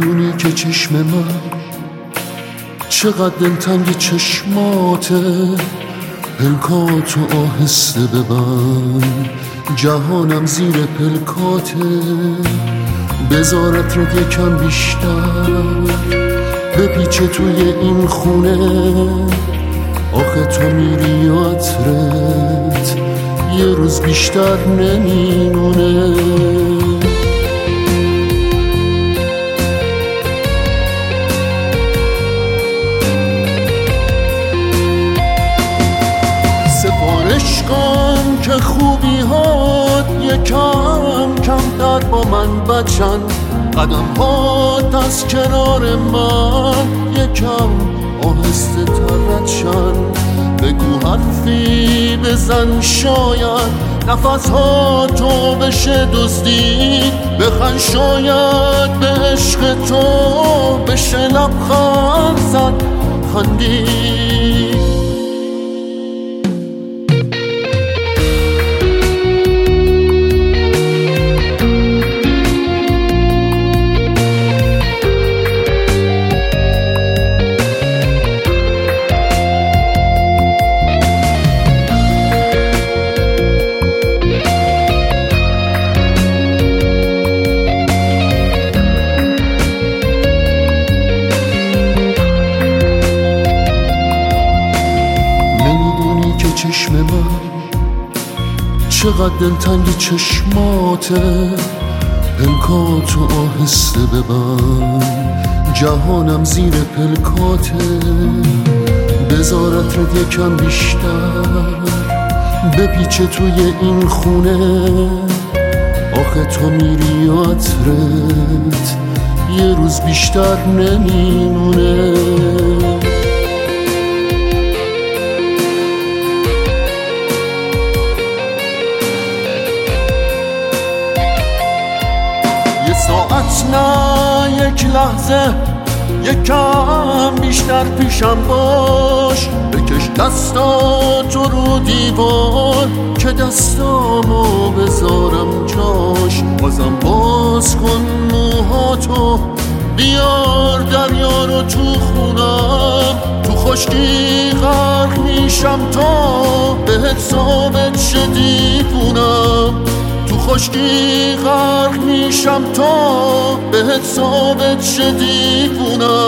نمیدونی که چشم من چقدر دلتنگ چشماته، پلکاتو آهسته ببند، جهانم زیر پلکاته. بذارت رو یکم بیشتر بپیچه توی این خونه، آخه تو میری عطرت یه روز بیشتر نمیمونه. سفارش کن که خوبی هات یکم کمتر با من بچن، قدم هات از کنار من یکم آهسته تر ردشن. بگو حرفی بزن شاید نفس ها تو بشه دزدید، بخند شاید به عشق تو بشه لبخند زد خندید. چشم من چقدر دلتنگ چشماته، پلکاتو آهسته ببند، جهانم زیر پلکاته. بذارت رو یکم بیشتر بپیچه توی این خونه، آخه تو میری عطرت یه روز بیشتر نمیمونه. ساعت نه یک لحظه یکم بیشتر پیشم باش، بکش دستاتو رو دیوار که دستامو بذارم جاش. بازم باز کن موهاتو بیار دریا رو تو خونم، تو خشکی غرق میشم تا بهت ثابت شه دیوونم، تو خشکی غرق میشم تا بهت ثابت شه دیوونم.